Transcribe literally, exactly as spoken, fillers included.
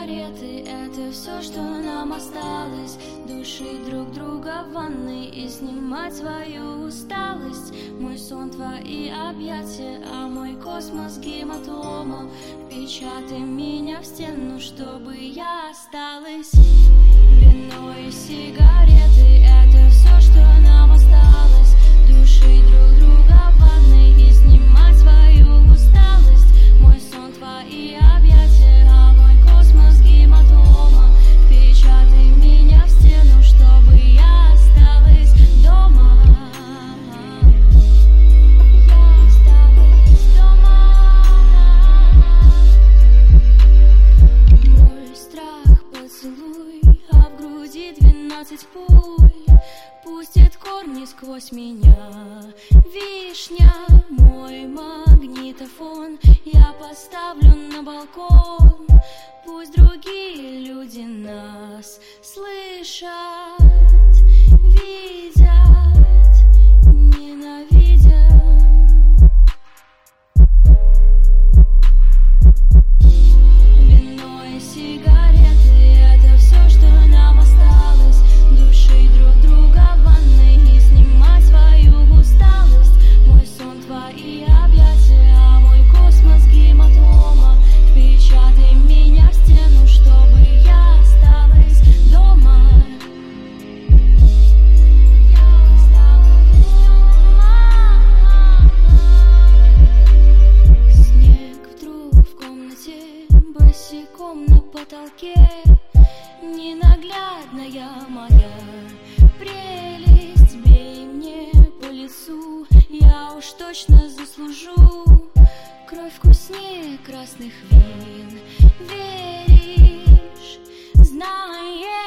сигареты — это все, что нам осталось. Душить друг друга в ванной и снимать свою усталость. Мой сон — твои объятия, а мой космос — гематома. Впечатай меня в стену, чтобы я осталась. Вино и сигареты — это все, что нам осталось. Душить друг друга в ванной и снимать свою усталость. Мой сон — твои объятия, а мой космос — гематома. Впечатай меня в стену, чтобы я осталась дома. Я осталась дома. Мой страх — поцелуй, а в груди двенадцать пуль. Пустит корни сквозь меня. Вишня — мой магнитофон. Я поставлю на балкон. Пусть другие люди нас слышат, видят, ненавидят. Вино и сигареты — это все, что нам осталось. Душить друг друга в ванной и снимать свою усталость. Мой сон — твои объятия, а мой космос — гематома. Впечатай меня в стену, чтобы я осталась дома. Я осталась дома. Снег вдруг в комнате, босиком на потолке. Ненаглядная моя прелесть, бей мне по лицу, я уж точно заслужу кровь вкуснее красных вин. Веришь, знаешь.